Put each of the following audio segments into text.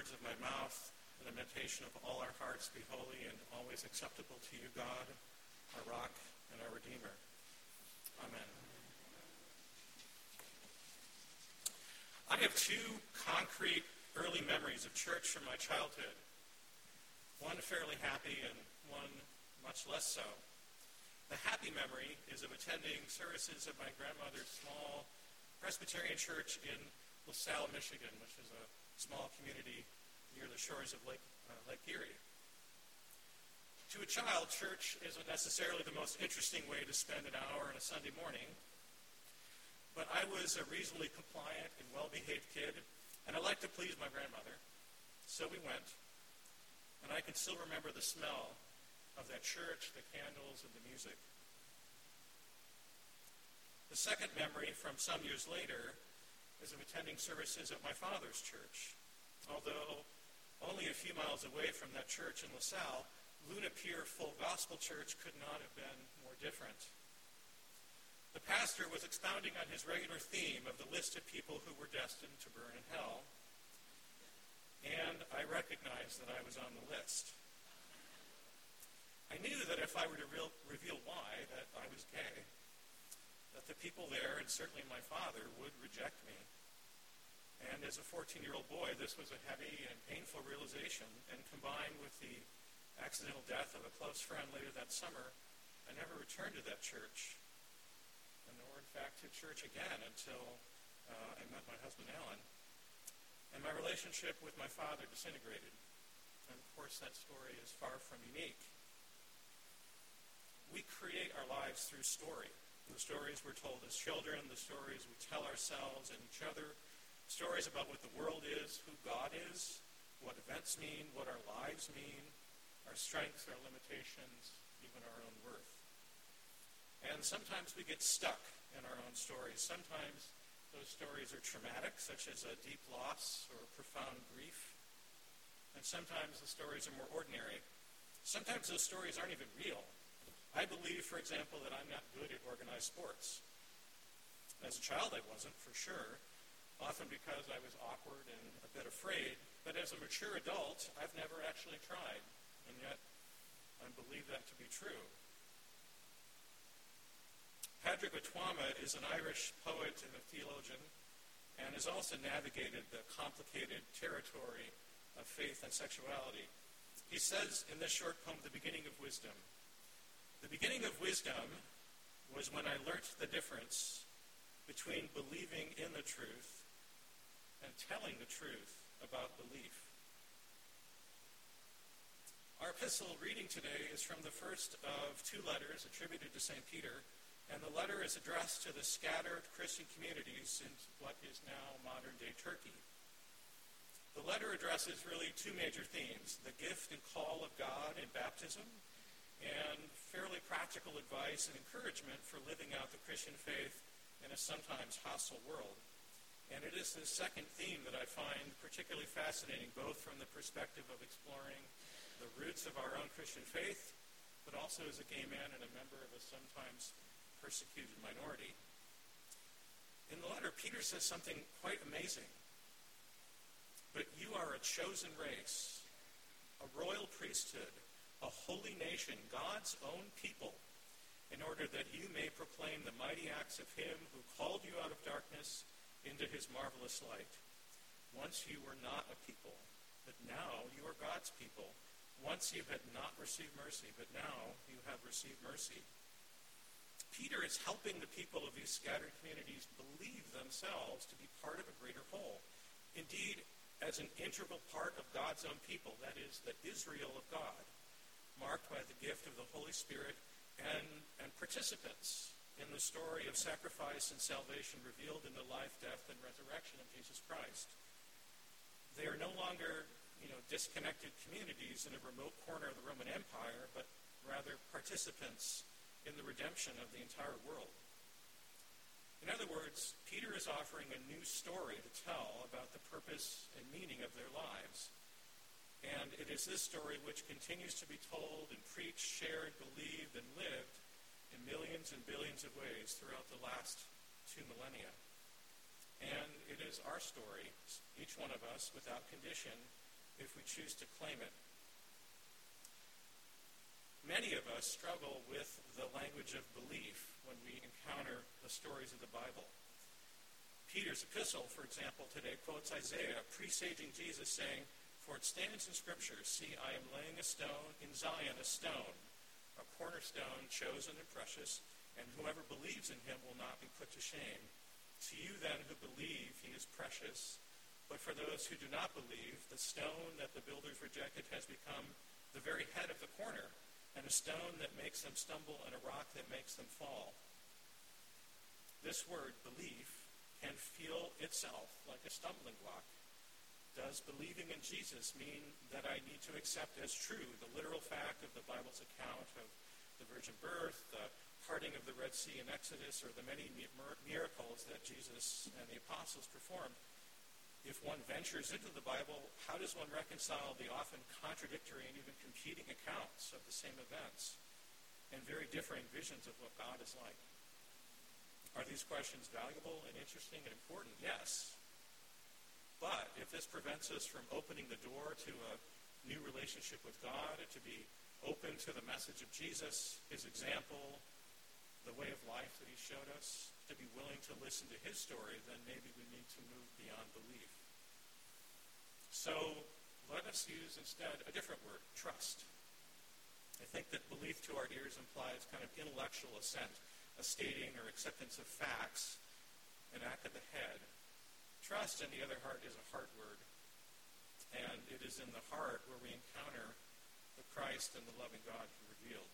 words of my mouth and the meditation of all our hearts be holy and always acceptable to you, God, our rock and our Redeemer. Amen. I have two concrete early memories of church from my childhood. One fairly happy and one much less so. The happy memory is of attending services at my grandmother's small Presbyterian church in LaSalle, Michigan, which is a small community near the shores of Lake Erie. To a child, church isn't necessarily the most interesting way to spend an hour on a Sunday morning, but I was a reasonably compliant and well-behaved kid, and I liked to please my grandmother. So we went, and I can still remember the smell of that church, the candles, and the music. The second memory from some years later is of attending services at my father's church. Although only a few miles away from that church in LaSalle, Luna Pier Full Gospel Church could not have been more different. The pastor was expounding on his regular theme of the list of people who were destined to burn in hell, and I recognized that I was on the list. I knew that if I were to reveal why, that I was gay, that the people there, and certainly my father, would reject me. And as a 14-year-old boy, this was a heavy and painful realization, and combined with the accidental death of a close friend later that summer, I never returned to that church, nor in fact to church again until I met my husband, Alan. And my relationship with my father disintegrated. And of course, that story is far from unique. We create our lives through story. The stories we're told as children, the stories we tell ourselves and each other, stories about what the world is, who God is, what events mean, what our lives mean, our strengths, our limitations, even our own worth. And sometimes we get stuck in our own stories. Sometimes those stories are traumatic, such as a deep loss or a profound grief. And sometimes the stories are more ordinary. Sometimes those stories aren't even real. I believe, for example, that I'm not good at organized sports. As a child, I wasn't, for sure, often because I was awkward and a bit afraid. But as a mature adult, I've never actually tried, and yet I believe that to be true. Padraig Ó Tuama is an Irish poet and a theologian, and has also navigated the complicated territory of faith and sexuality. He says in this short poem, The Beginning of Wisdom, "The beginning of wisdom was when I learnt the difference between believing in the truth and telling the truth about belief." Our epistle reading today is from the first of two letters attributed to St. Peter, and the letter is addressed to the scattered Christian communities in what is now modern-day Turkey. The letter addresses really two major themes: the gift and call of God in baptism, and fairly practical advice and encouragement for living out the Christian faith in a sometimes hostile world. And it is this second theme that I find particularly fascinating, both from the perspective of exploring the roots of our own Christian faith, but also as a gay man and a member of a sometimes persecuted minority. In the letter, Peter says something quite amazing. "But you are a chosen race, a royal priesthood, a holy nation, God's own people, in order that you may proclaim the mighty acts of him who called you out of darkness into his marvelous light. Once you were not a people, but now you are God's people. Once you had not received mercy, but now you have received mercy." Peter is helping the people of these scattered communities believe themselves to be part of a greater whole. Indeed, as an integral part of God's own people, that is, the Israel of God, marked by the gift of the Holy Spirit and participants in the story of sacrifice and salvation revealed in the life, death, and resurrection of Jesus Christ. They are no longer, disconnected communities in a remote corner of the Roman Empire, but rather participants in the redemption of the entire world. In other words, Peter is offering a new story to tell about the purpose and meaning of their lives. And it is this story which continues to be told and preached, shared, believed, and lived in millions and billions of ways throughout the last 2 millennia. And it is our story, each one of us, without condition, if we choose to claim it. Many of us struggle with the language of belief when we encounter the stories of the Bible. Peter's epistle, for example, today quotes Isaiah presaging Jesus saying, "For it stands in Scripture, see, I am laying a stone in Zion, a stone, a cornerstone chosen and precious, and whoever believes in him will not be put to shame. To you then who believe, he is precious. But for those who do not believe, the stone that the builders rejected has become the very head of the corner, and a stone that makes them stumble and a rock that makes them fall." This word, belief, can feel itself like a stumbling block. Does believing in Jesus mean that I need to accept as true the literal fact of the Bible's account of the virgin birth, the parting of the Red Sea in Exodus, or the many miracles that Jesus and the apostles performed? If one ventures into the Bible, how does one reconcile the often contradictory and even competing accounts of the same events and very differing visions of what God is like? Are these questions valuable and interesting and important? Yes. But if this prevents us from opening the door to a new relationship with God, to be open to the message of Jesus, his example, the way of life that he showed us, to be willing to listen to his story, then maybe we need to move beyond belief. So let us use instead a different word, trust. I think that belief to our ears implies kind of intellectual assent, a stating or acceptance of facts, an act of the head. Trust, on the other hand, is a heart word, and it is in the heart where we encounter the Christ and the loving God he revealed.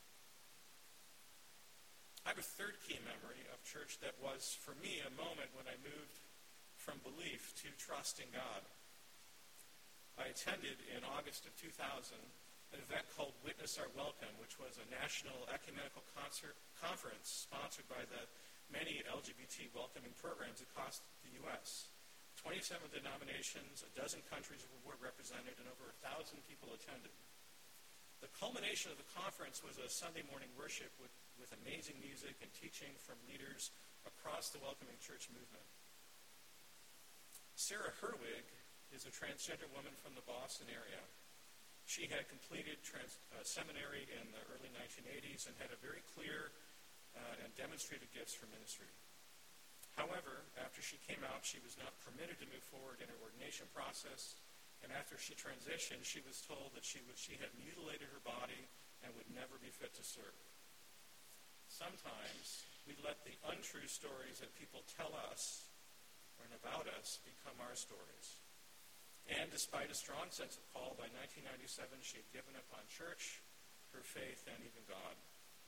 I have a third key memory of church that was, for me, a moment when I moved from belief to trust in God. I attended in August of 2000 an event called Witness Our Welcome, which was a national ecumenical conference sponsored by the many LGBT welcoming programs across the U.S. 27 denominations, a dozen countries were represented, and over 1,000 people attended. The culmination of the conference was a Sunday morning worship with amazing music and teaching from leaders across the welcoming church movement. Sarah Herwig is a transgender woman from the Boston area. She had completed seminary in the early 1980s and had a very clear and demonstrated gifts for ministry. However, after she came out, she was not permitted to move forward in her ordination process, and after she transitioned, she was told that she had mutilated her body and would never be fit to serve. Sometimes we let the untrue stories that people tell us and about us become our stories. And despite a strong sense of call, by 1997, she had given up on church, her faith, and even God.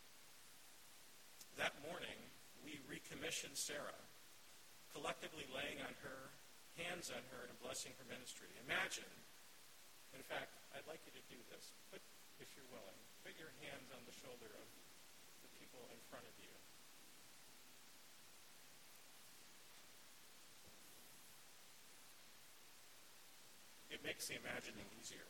That morning, we recommissioned Sarah, collectively laying hands on her and blessing her ministry. Imagine, in fact, I'd like you to do this. If you're willing, put your hands on the shoulder of the people in front of you. It makes the imagining easier.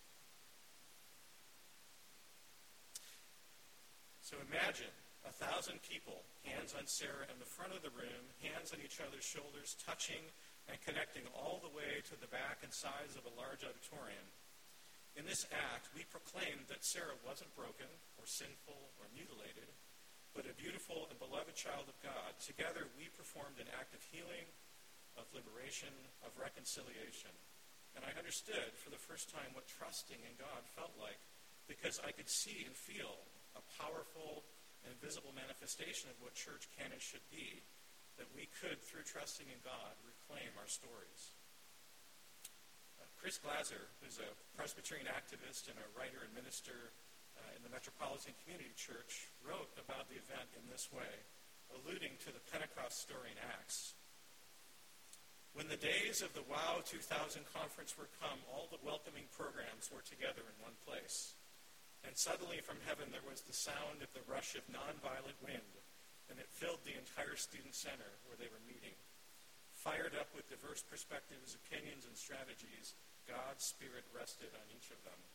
So imagine 1,000 people, hands on Sarah in the front of the room, hands on each other's shoulders, touching and connecting all the way to the back and sides of a large auditorium. In this act, we proclaimed that Sarah wasn't broken or sinful or mutilated, but a beautiful and beloved child of God. Together, we performed an act of healing, of liberation, of reconciliation. And I understood for the first time what trusting in God felt like, because I could see and feel a powerful and visible manifestation of what church can and should be, that we could, through trusting in God, reclaim our stories. Chris Glaser, who's a Presbyterian activist and a writer and minister in the Metropolitan Community Church, wrote about the event in this way, alluding to the Pentecost story in Acts. When the days of the WOW 2000 conference were come, all the welcoming programs were together in one place. And suddenly from heaven there was the sound of the rush of nonviolent wind, and it filled the entire student center where they were meeting. Fired up with diverse perspectives, opinions, and strategies, God's Spirit rested on each of them.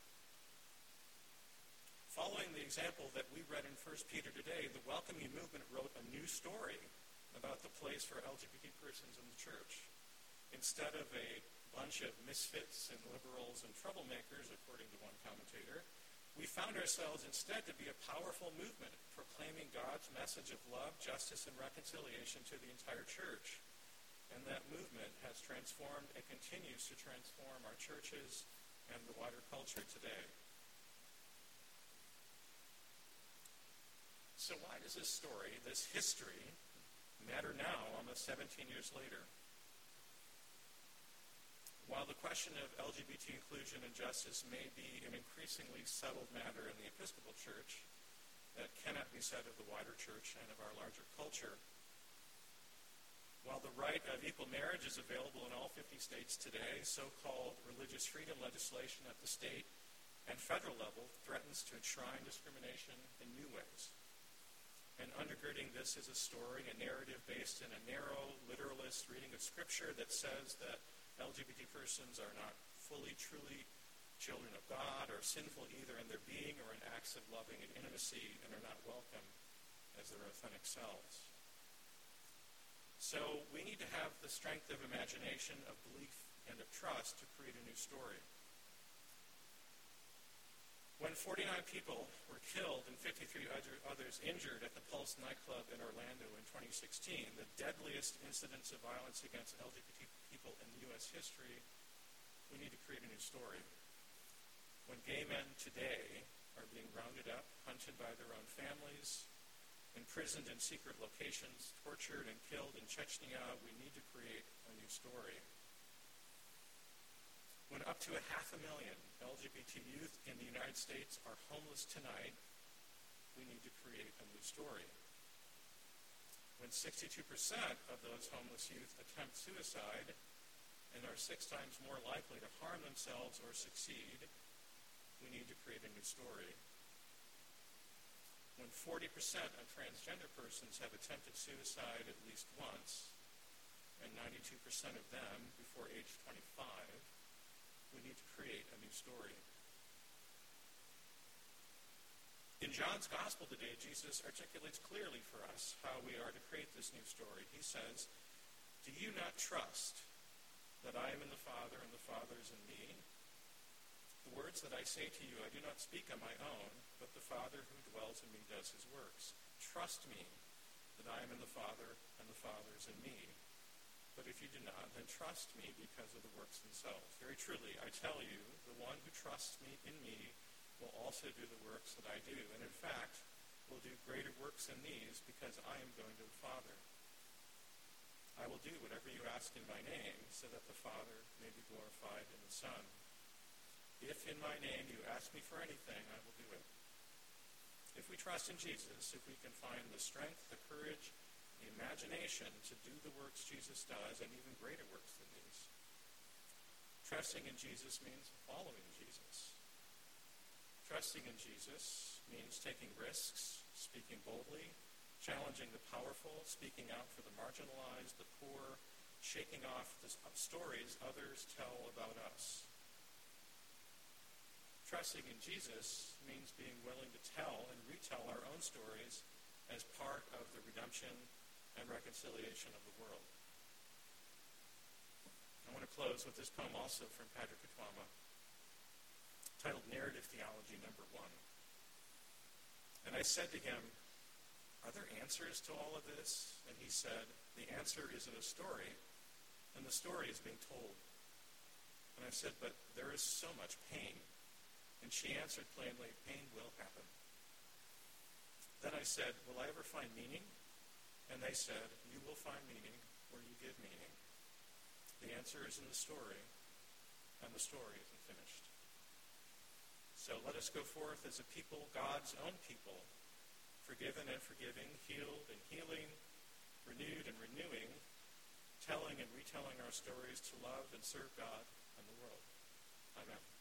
Following the example that we read in 1 Peter today, the welcoming movement wrote a new story about the place for LGBT persons in the church. Instead of a bunch of misfits and liberals and troublemakers, according to one commentator, we found ourselves instead to be a powerful movement proclaiming God's message of love, justice, and reconciliation to the entire church. And that movement has transformed and continues to transform our churches and the wider culture today. So why does this story, this history, matter now, almost 17 years later? While the question of LGBT inclusion and justice may be an increasingly settled matter in the Episcopal Church, that cannot be said of the wider church and of our larger culture. While the right of equal marriage is available in all 50 states today, so-called religious freedom legislation at the state and federal level threatens to enshrine discrimination in new ways. And undergirding this is a story, a narrative based in a narrow, literalist reading of Scripture that says that LGBT persons are not fully, truly children of God or sinful either in their being or in acts of loving and intimacy and are not welcome as their authentic selves. So we need to have the strength of imagination, of belief, and of trust to create a new story. When 49 people were killed and 53 others injured at the Pulse nightclub in Orlando in 2016, the deadliest incidents of violence against LGBT people in U.S. history, we need to create a new story. When gay men today are being rounded up, hunted by their own families, imprisoned in secret locations, tortured and killed in Chechnya, we need to create a new story. When up to 500,000 LGBT youth in the United States are homeless tonight, we need to create a new story. When 62% of those homeless youth attempt suicide and are 6 times more likely to harm themselves or succeed, we need to create a new story. When 40% of transgender persons have attempted suicide at least once, and 92% of them before age 25, we need to create a new story. In John's Gospel today, Jesus articulates clearly for us how we are to create this new story. He says, "Do you not trust that I am in the Father and the Father is in me? The words that I say to you, I do not speak on my own, but the Father who dwells in me does his works. Trust me that I am in the Father and the Father is in me. But if you do not, then trust me because of the works themselves. Very truly, I tell you, the one who trusts me in me will also do the works that I do, and in fact, will do greater works than these because I am going to the Father. I will do whatever you ask in my name, so that the Father may be glorified in the Son. If in my name you ask me for anything, I will do it." If we trust in Jesus, if we can find the strength, the courage, the imagination to do the works Jesus does, and even greater works than these. Trusting in Jesus means following Jesus. Trusting in Jesus means taking risks, speaking boldly, challenging the powerful, speaking out for the marginalized, the poor, shaking off the stories others tell about us. Trusting in Jesus means being willing to tell and retell our own stories as part of the redemption and reconciliation of the world. I want to close with this poem also from Patrick Katwama, titled Narrative Theology Number 1. "And I said to him, 'Are there answers to all of this?' And he said, 'The answer is in a story, and the story is being told.' And I said, 'But there is so much pain.' And she answered plainly, 'Pain will happen.' Then I said, 'Will I ever find meaning?' And they said, 'You will find meaning where you give meaning. The answer is in the story, and the story isn't finished.' So let us go forth as a people, God's own people, forgiven and forgiving, healed and healing, renewed and renewing, telling and retelling our stories to love and serve God and the world. Amen."